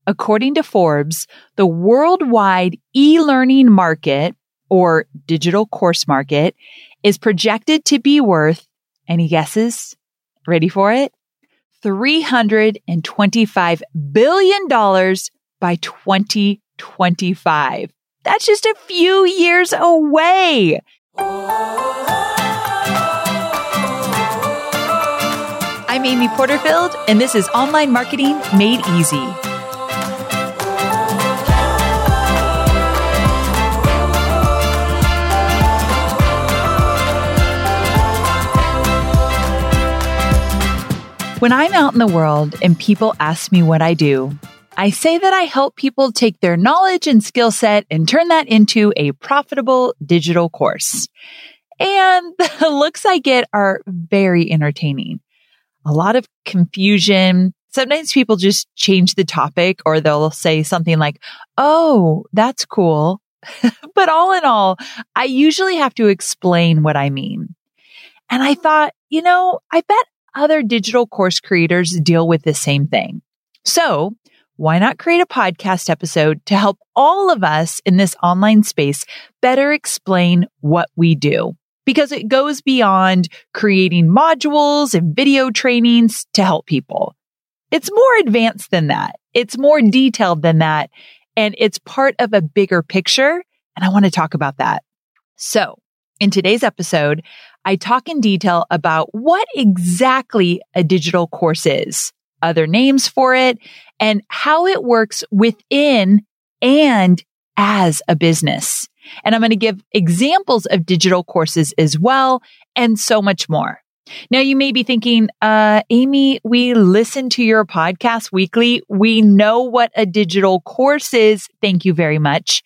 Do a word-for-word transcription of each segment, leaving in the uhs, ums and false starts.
According to Forbes, the worldwide e-learning market, or digital course market, is projected to be worth, any guesses? Ready for it? three hundred twenty-five billion dollars by twenty twenty-five. That's just a few years away. I'm Amy Porterfield, and this is Online Marketing Made Easy. When I'm out in the world and people ask me what I do, I say that I help people take their knowledge and skill set and turn that into a profitable digital course. And the looks I get are very entertaining. A lot of confusion. Sometimes people just change the topic, or they'll say something like, "Oh, that's cool." But all in all, I usually have to explain what I mean. And I thought, you know, I bet other digital course creators deal with the same thing. So why not create a podcast episode to help all of us in this online space better explain what we do? Because it goes beyond creating modules and video trainings to help people. It's more advanced than that. It's more detailed than that. And it's part of a bigger picture. And I want to talk about that. So in today's episode, I talk in detail about what exactly a digital course is, other names for it, and how it works within and as a business. And I'm going to give examples of digital courses as well, and so much more. Now, you may be thinking, uh, Amy, we listen to your podcast weekly. We know what a digital course is. Thank you very much.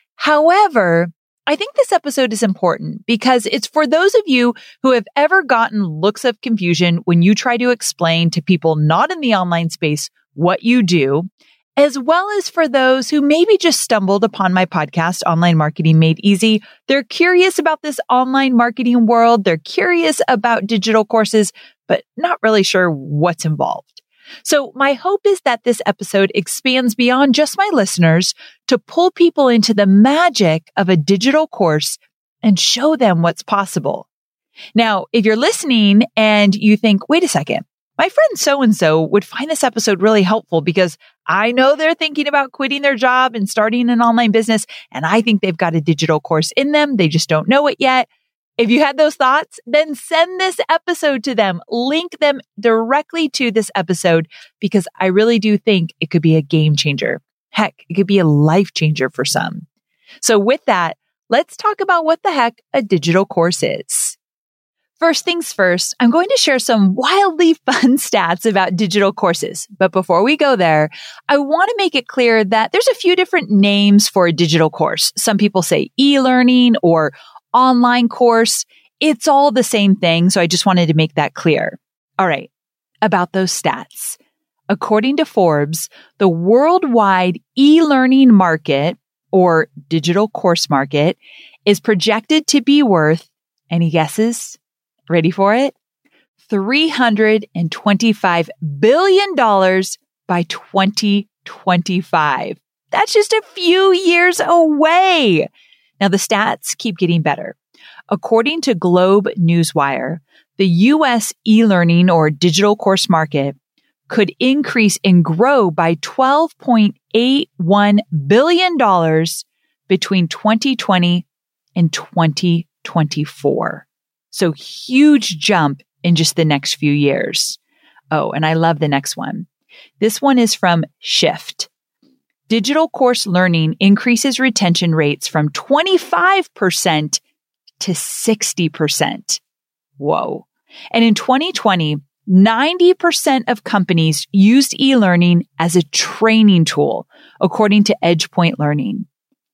However, I think this episode is important because it's for those of you who have ever gotten looks of confusion when you try to explain to people not in the online space what you do, as well as for those who maybe just stumbled upon my podcast, Online Marketing Made Easy. They're curious about this online marketing world. They're curious about digital courses, but not really sure what's involved. So my hope is that this episode expands beyond just my listeners to pull people into the magic of a digital course and show them what's possible. Now, if you're listening and you think, wait a second, my friend so-and-so would find this episode really helpful because I know they're thinking about quitting their job and starting an online business, and I think they've got a digital course in them. They just don't know it yet. If you had those thoughts, then send this episode to them. Link them directly to this episode because I really do think it could be a game changer. Heck, it could be a life changer for some. So with that, let's talk about what the heck a digital course is. First things first, I'm going to share some wildly fun stats about digital courses. But before we go there, I want to make it clear that there's a few different names for a digital course. Some people say e-learning or online course. It's all the same thing. So I just wanted to make that clear. All right. About those stats. According to Forbes, the worldwide e-learning market, or digital course market, is projected to be worth, any guesses? Ready for it? three hundred twenty-five billion dollars by twenty twenty-five. That's just a few years away. Now, the stats keep getting better. According to Globe Newswire, the U S e-learning or digital course market could increase and grow by twelve point eight one billion dollars between twenty twenty and twenty twenty-four. So huge jump in just the next few years. Oh, and I love the next one. This one is from Shift. Digital course learning increases retention rates from twenty-five percent to sixty percent. Whoa. And in twenty twenty, ninety percent of companies used e-learning as a training tool, according to EdgePoint Learning.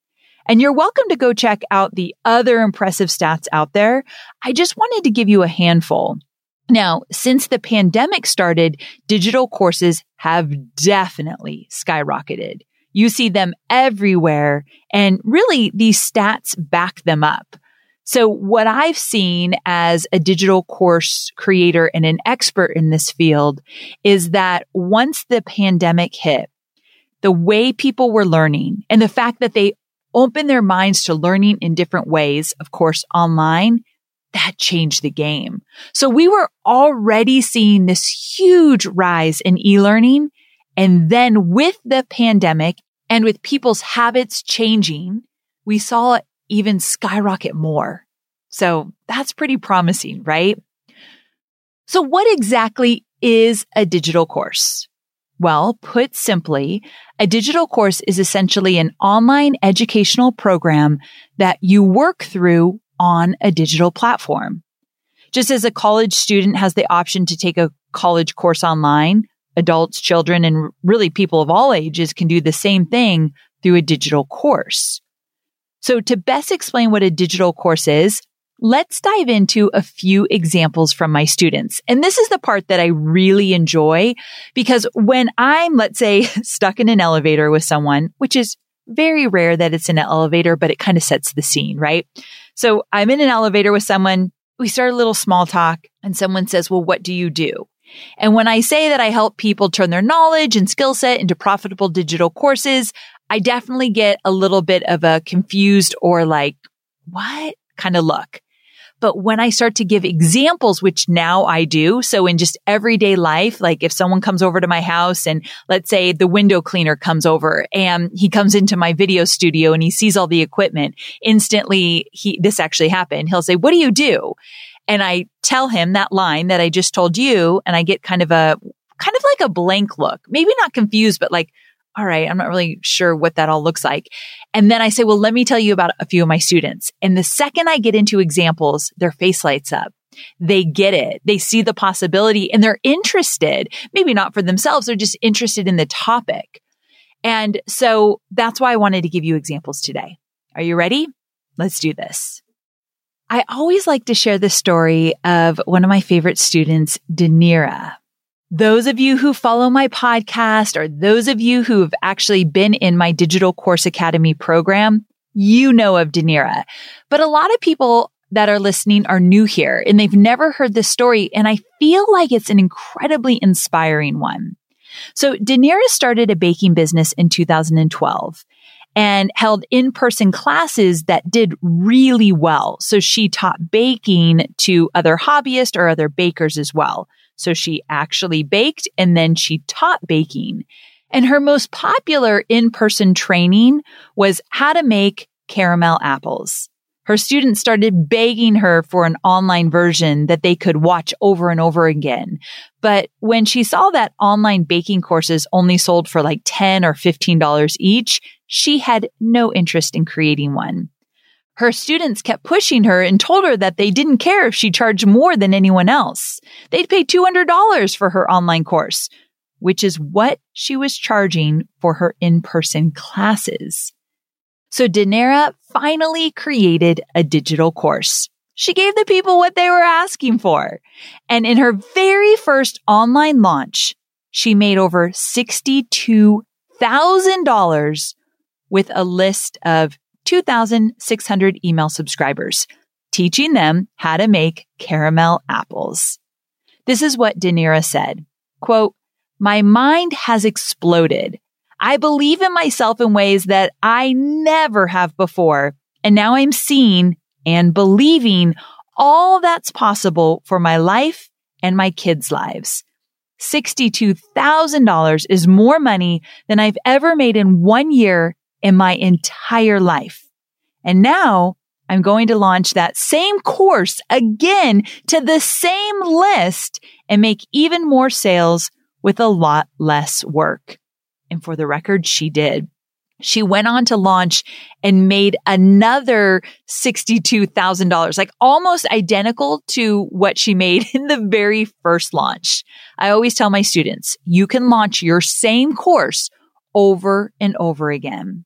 And you're welcome to go check out the other impressive stats out there. I just wanted to give you a handful. Now, since the pandemic started, digital courses have definitely skyrocketed. You see them everywhere, and really these stats back them up. So what I've seen as a digital course creator and an expert in this field is that once the pandemic hit, the way people were learning and the fact that they opened their minds to learning in different ways, of course, online, that changed the game. So we were already seeing this huge rise in e-learning. And then with the pandemic and with people's habits changing, we saw it even skyrocket more. So that's pretty promising, right? So what exactly is a digital course? Well, put simply, a digital course is essentially an online educational program that you work through on a digital platform. Just as a college student has the option to take a college course online, adults, children, and really people of all ages can do the same thing through a digital course. So to best explain what a digital course is, let's dive into a few examples from my students. And this is the part that I really enjoy because when I'm, let's say, stuck in an elevator with someone, which is very rare that it's in an elevator, but it kind of sets the scene, right? So I'm in an elevator with someone, we start a little small talk, and someone says, well, what do you do? And when I say that I help people turn their knowledge and skill set into profitable digital courses, I definitely get a little bit of a confused or like, what kind of look. But when I start to give examples, which now I do, so in just everyday life, like if someone comes over to my house and let's say the window cleaner comes over and he comes into my video studio and he sees all the equipment, instantly he, this actually happened. He'll say, what do you do? And I tell him that line that I just told you, and I get kind of a, kind of like a blank look, maybe not confused, but like, all right, I'm not really sure what that all looks like. And then I say, well, let me tell you about a few of my students. And the second I get into examples, their face lights up. They get it. They see the possibility and they're interested, maybe not for themselves. They're just interested in the topic. And so that's why I wanted to give you examples today. Are you ready? Let's do this. I always like to share the story of one of my favorite students, Danira. Those of you who follow my podcast or those of you who have actually been in my Digital Course Academy program, you know of Danira. But a lot of people that are listening are new here and they've never heard this story. And I feel like it's an incredibly inspiring one. So Danira started a baking business in two thousand twelve and held in-person classes that did really well. So she taught baking to other hobbyists or other bakers as well. So she actually baked and then she taught baking. And her most popular in-person training was how to make caramel apples. Her students started begging her for an online version that they could watch over and over again. But when she saw that online baking courses only sold for like ten dollars or fifteen dollars each, she had no interest in creating one. Her students kept pushing her and told her that they didn't care if she charged more than anyone else. They'd pay two hundred dollars for her online course, which is what she was charging for her in-person classes. So Danira finally created a digital course. She gave the people what they were asking for. And in her very first online launch, she made over sixty-two thousand dollars with a list of two thousand six hundred email subscribers, teaching them how to make caramel apples. This is what Danira said, quote, "My mind has exploded. I believe in myself in ways that I never have before. And now I'm seeing and believing all that's possible for my life and my kids' lives. sixty-two thousand dollars is more money than I've ever made in one year in my entire life. And now I'm going to launch that same course again to the same list and make even more sales with a lot less work." And for the record, she did. She went on to launch and made another sixty-two thousand dollars, like almost identical to what she made in the very first launch. I always tell my students, you can launch your same course over and over again.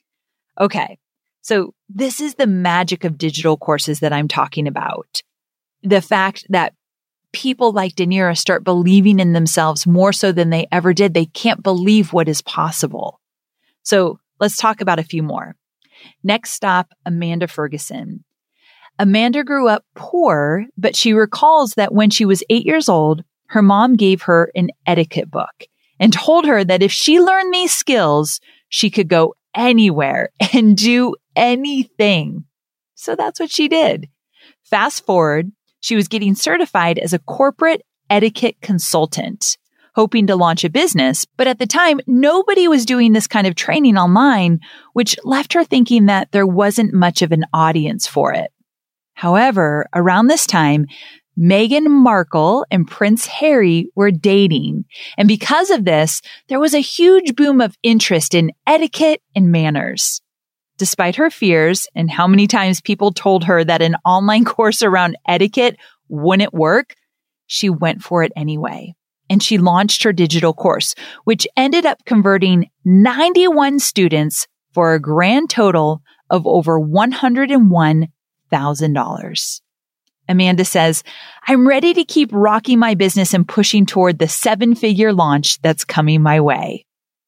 Okay, so this is the magic of digital courses that I'm talking about. The fact that people like Danira start believing in themselves more so than they ever did. They can't believe what is possible. So let's talk about a few more. Next stop, Amanda Ferguson. Amanda grew up poor, but she recalls that when she was eight years old, her mom gave her an etiquette book. and told her that if she learned these skills, she could go anywhere and do anything. So that's what she did. Fast forward, she was getting certified as a corporate etiquette consultant, hoping to launch a business. But at the time, nobody was doing this kind of training online, which left her thinking that there wasn't much of an audience for it. However, around this time, Meghan Markle and Prince Harry were dating. And because of this, there was a huge boom of interest in etiquette and manners. Despite her fears and how many times people told her that an online course around etiquette wouldn't work, she went for it anyway. And she launched her digital course, which ended up converting ninety-one students for a grand total of over one hundred one thousand dollars. Amanda says, I'm ready to keep rocking my business and pushing toward the seven-figure launch that's coming my way.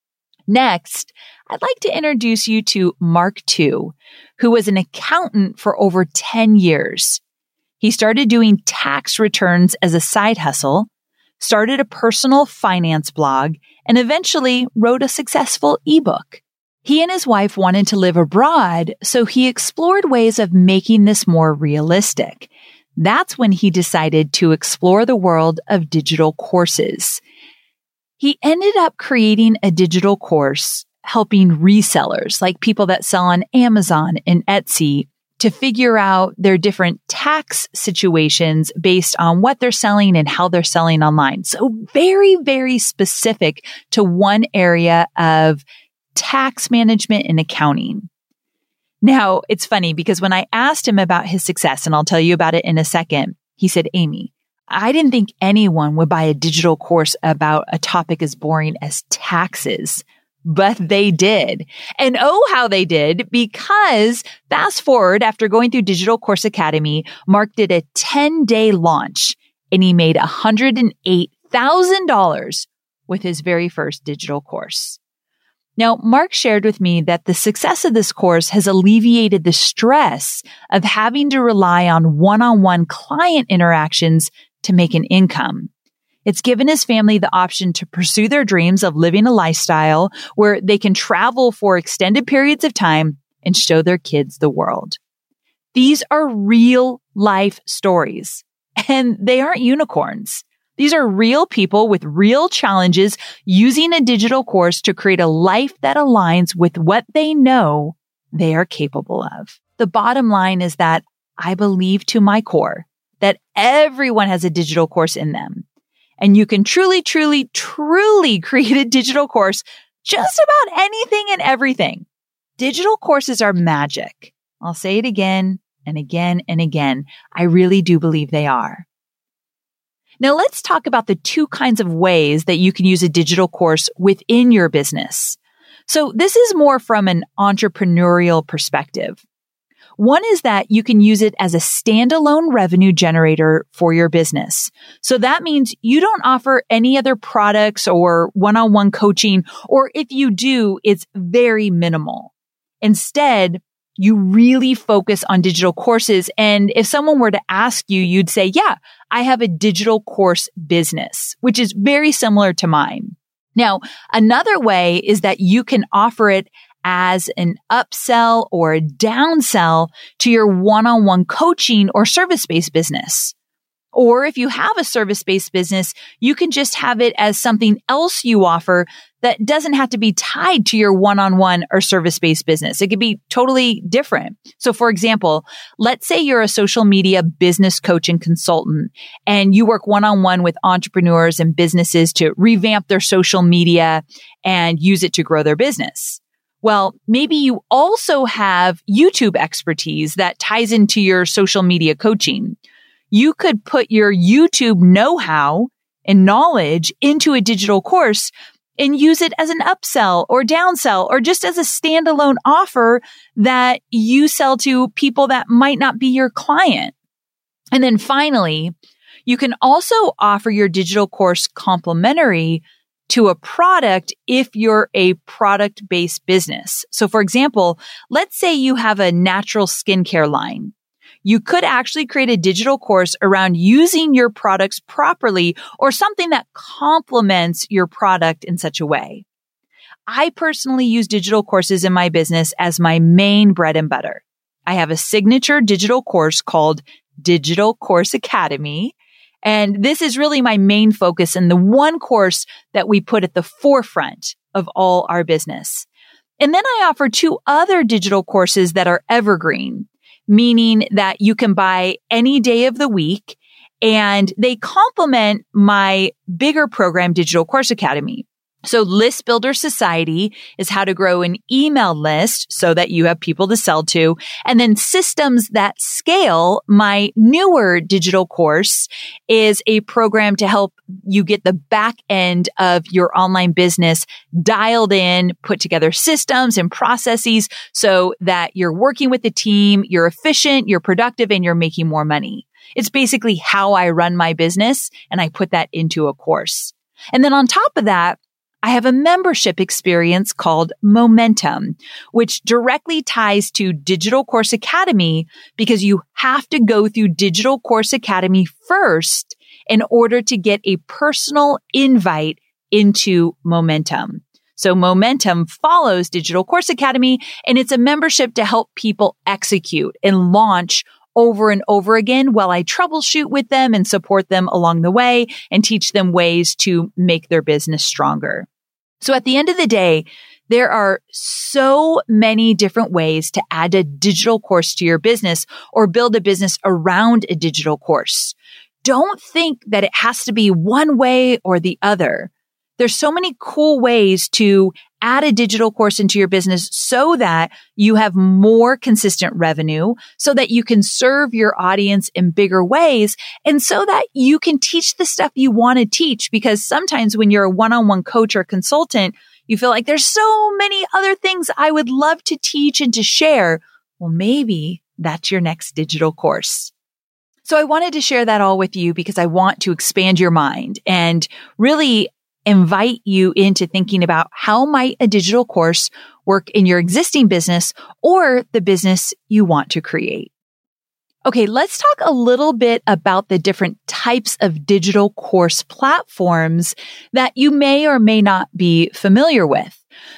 Next, I'd like to introduce you to Mark Tu, who was an accountant for over ten years. He started doing tax returns as a side hustle, started a personal finance blog, and eventually wrote a successful ebook. He and his wife wanted to live abroad, so he explored ways of making this more realistic. That's when he decided to explore the world of digital courses. He ended up creating a digital course helping resellers, like people that sell on Amazon and Etsy, to figure out their different tax situations based on what they're selling and how they're selling online. So very, very specific to one area of tax management and accounting. Now, it's funny because when I asked him about his success, and I'll tell you about it in a second, he said, Amy, I didn't think anyone would buy a digital course about a topic as boring as taxes. But they did. And oh, how they did, because fast forward after going through Digital Course Academy, Mark did a ten-day launch and he made one hundred eight thousand dollars with his very first digital course. Now, Mark shared with me that the success of this course has alleviated the stress of having to rely on one-on-one client interactions to make an income. It's given his family the option to pursue their dreams of living a lifestyle where they can travel for extended periods of time and show their kids the world. These are real life stories, and they aren't unicorns. These are real people with real challenges using a digital course to create a life that aligns with what they know they are capable of. The bottom line is that I believe to my core that everyone has a digital course in them. And you can truly, truly, truly create a digital course just about anything and everything. Digital courses are magic. I'll say it again and again and again. I really do believe they are. Now let's talk about the two kinds of ways that you can use a digital course within your business. So this is more from an entrepreneurial perspective. One is that you can use it as a standalone revenue generator for your business. So that means you don't offer any other products or one-on-one coaching, or if you do, it's very minimal. Instead, you really focus on digital courses. And if someone were to ask you, you'd say, yeah, I have a digital course business, which is very similar to mine. Now, another way is that you can offer it as an upsell or a downsell to your one-on-one coaching or service-based business. Or if you have a service-based business, you can just have it as something else you offer that doesn't have to be tied to your one-on-one or service-based business. It could be totally different. So for example, let's say you're a social media business coach and consultant, and you work one-on-one with entrepreneurs and businesses to revamp their social media and use it to grow their business. Well, maybe you also have YouTube expertise that ties into your social media coaching. You could put your YouTube know-how and knowledge into a digital course and use it as an upsell or downsell or just as a standalone offer that you sell to people that might not be your client. And then finally, you can also offer your digital course complimentary to a product if you're a product-based business. So for example, let's say you have a natural skincare line. you could actually create a digital course around using your products properly or something that complements your product in such a way. I personally use digital courses in my business as my main bread and butter. I have a signature digital course called Digital Course Academy. And this is really my main focus and the one course that we put at the forefront of all our business. And then I offer two other digital courses that are evergreen, meaning that you can buy any day of the week and they complement my bigger program, Digital Course Academy. So List Builder Society is how to grow an email list so that you have people to sell to. And then Systems That Scale, my newer digital course, is a program to help you get the back end of your online business dialed in, put together systems and processes so that you're working with the team, you're efficient, you're productive, and you're making more money. It's basically how I run my business, and I put that into a course. And then on top of that, I have a membership experience called Momentum, which directly ties to Digital Course Academy because you have to go through Digital Course Academy first in order to get a personal invite into Momentum. So Momentum follows Digital Course Academy, and it's a membership to help people execute and launch over and over again while I troubleshoot with them and support them along the way and teach them ways to make their business stronger. So at the end of the day, there are so many different ways to add a digital course to your business or build a business around a digital course. Don't think that it has to be one way or the other. There's so many cool ways to add a digital course into your business so that you have more consistent revenue, so that you can serve your audience in bigger ways, and so that you can teach the stuff you want to teach. Because sometimes when you're a one-on-one coach or consultant, you feel like there's so many other things I would love to teach and to share. Well, maybe that's your next digital course. So I wanted to share that all with you because I want to expand your mind and really invite you into thinking about how might a digital course work in your existing business or the business you want to create. Okay, let's talk a little bit about the different types of digital course platforms that you may or may not be familiar with.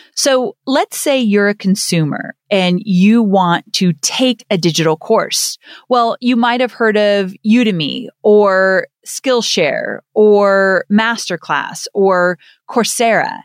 So let's say you're a consumer and you want to take a digital course. Well, you might have heard of Udemy or Skillshare or Masterclass or Coursera.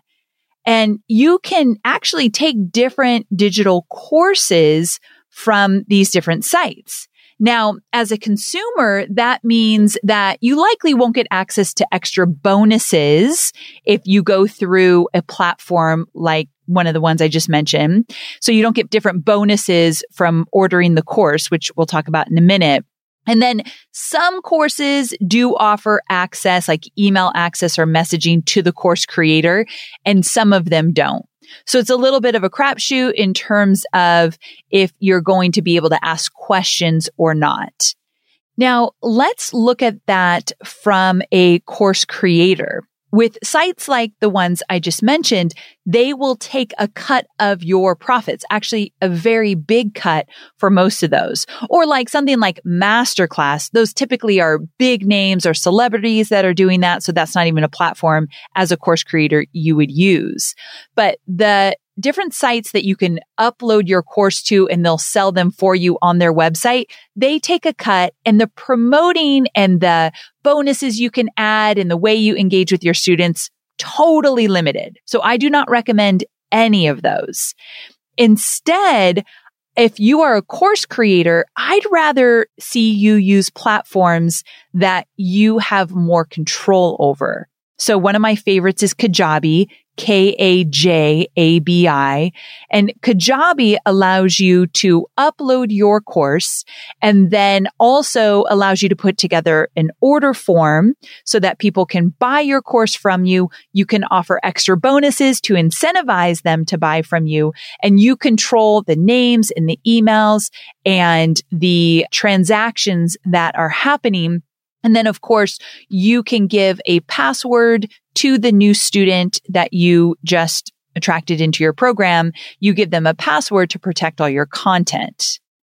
And you can actually take different digital courses from these different sites. Now, as a consumer, that means that you likely won't get access to extra bonuses if you go through a platform like one of the ones I just mentioned. So you don't get different bonuses from ordering the course, which we'll talk about in a minute. And then some courses do offer access, like email access or messaging to the course creator, and some of them don't. So it's a little bit of a crapshoot in terms of if you're going to be able to ask questions or not. Now, let's look at that from a course creator. With sites like the ones I just mentioned, they will take a cut of your profits, actually a very big cut for most of those. Or like something like Masterclass, those typically are big names or celebrities that are doing that. So that's not even a platform as a course creator you would use. But the different sites that you can upload your course to and they'll sell them for you on their website, they take a cut, and the promoting and the bonuses you can add and the way you engage with your students, totally limited. So I do not recommend any of those. Instead, if you are a course creator, I'd rather see you use platforms that you have more control over. So one of my favorites is Kajabi, K A J A B I. And Kajabi allows you to upload your course and then also allows you to put together an order form so that people can buy your course from you. You can offer extra bonuses to incentivize them to buy from you. And you control the names and the emails and the transactions that are happening. And then, of course, you can give a password to the new student that you just attracted into your program. You give them a password to protect all your content.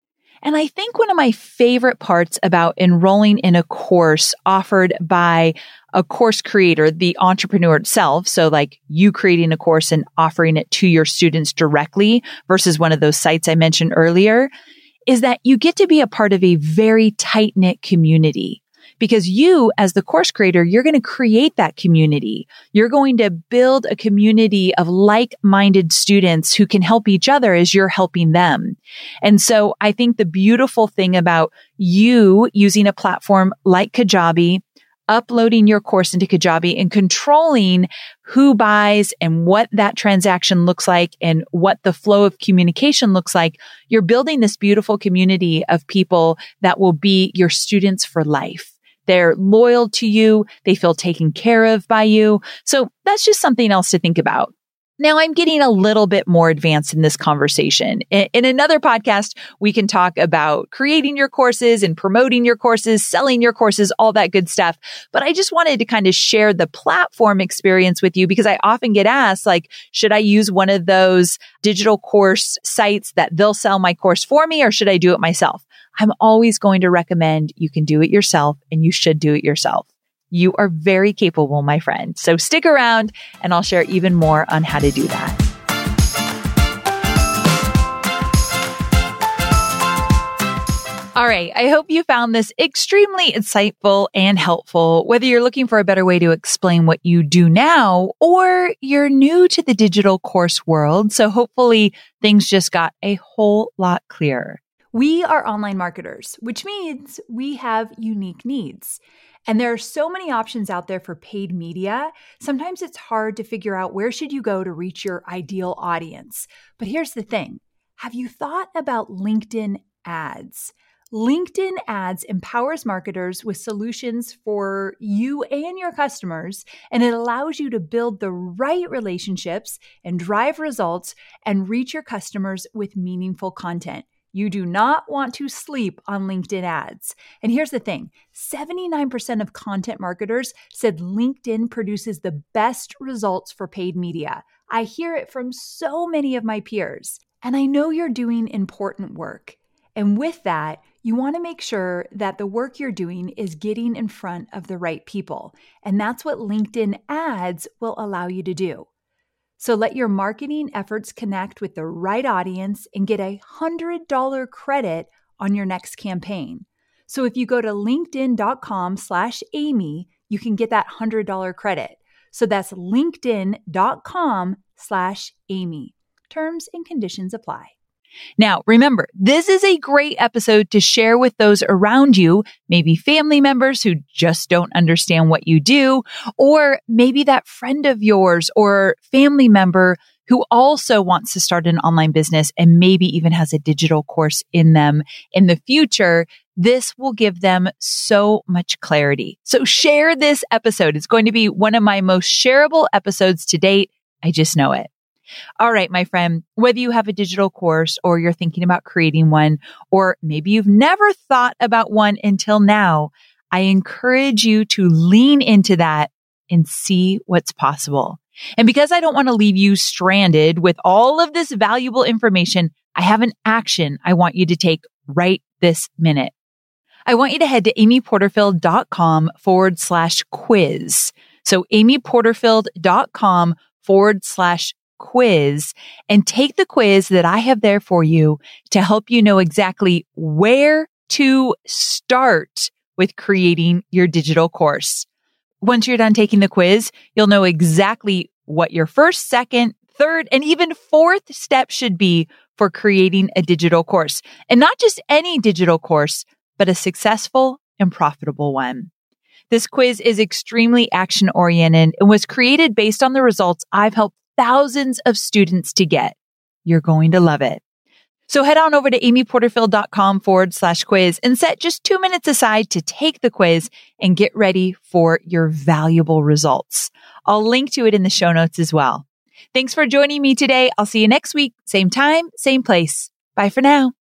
And I think one of my favorite parts about enrolling in a course offered by a course creator, the entrepreneur itself, so like you creating a course and offering it to your students directly versus one of those sites I mentioned earlier, is that you get to be a part of a very tight-knit community. Because you, as the course creator, you're going to create that community. You're going to build a community of like-minded students who can help each other as you're helping them. And so I think the beautiful thing about you using a platform like Kajabi, uploading your course into Kajabi and controlling who buys and what that transaction looks like and what the flow of communication looks like, you're building this beautiful community of people that will be your students for life. They're loyal to you. They feel taken care of by you. So that's just something else to think about. Now, I'm getting a little bit more advanced in this conversation. In, in another podcast, we can talk about creating your courses and promoting your courses, selling your courses, all that good stuff. But I just wanted to kind of share the platform experience with you because I often get asked, like, should I use one of those digital course sites that they'll sell my course for me, or should I do it myself? I'm always going to recommend you can do it yourself, and you should do it yourself. You are very capable, my friend. So stick around and I'll share even more on how to do that. All right. I hope you found this extremely insightful and helpful, whether you're looking for a better way to explain what you do now or you're new to the digital course world. So hopefully things just got a whole lot clearer. We are online marketers, which means we have unique needs. And there are so many options out there for paid media. Sometimes it's hard to figure out where should you go to reach your ideal audience. But here's the thing. Have you thought about LinkedIn ads? LinkedIn ads empowers marketers with solutions for you and your customers, and it allows you to build the right relationships and drive results and reach your customers with meaningful content. You do not want to sleep on LinkedIn ads. And here's the thing, seventy-nine percent of content marketers said LinkedIn produces the best results for paid media. I hear it from so many of my peers. And I know you're doing important work. And with that, you want to make sure that the work you're doing is getting in front of the right people. And that's what LinkedIn ads will allow you to do. So let your marketing efforts connect with the right audience and get a one hundred dollars credit on your next campaign. So if you go to linkedin.com slash Amy, you can get that one hundred dollars credit. So that's linkedin.com slash Amy. Terms and conditions apply. Now, remember, this is a great episode to share with those around you, maybe family members who just don't understand what you do, or maybe that friend of yours or family member who also wants to start an online business and maybe even has a digital course in them in the future. This will give them so much clarity. So share this episode. It's going to be one of my most shareable episodes to date. I just know it. All right, my friend, whether you have a digital course or you're thinking about creating one, or maybe you've never thought about one until now, I encourage you to lean into that and see what's possible. And because I don't want to leave you stranded with all of this valuable information, I have an action I want you to take right this minute. I want you to head to amyporterfield.com forward slash quiz. So amyporterfield.com forward slash quiz and take the quiz that I have there for you to help you know exactly where to start with creating your digital course. Once you're done taking the quiz, you'll know exactly what your first, second, third, and even fourth step should be for creating a digital course. And not just any digital course, but a successful and profitable one. This quiz is extremely action-oriented and was created based on the results I've helped thousands of students to get. You're going to love it. So head on over to amyporterfield.com forward slash quiz and set just two minutes aside to take the quiz and get ready for your valuable results. I'll link to it in the show notes as well. Thanks for joining me today. I'll see you next week. Same time, same place. Bye for now.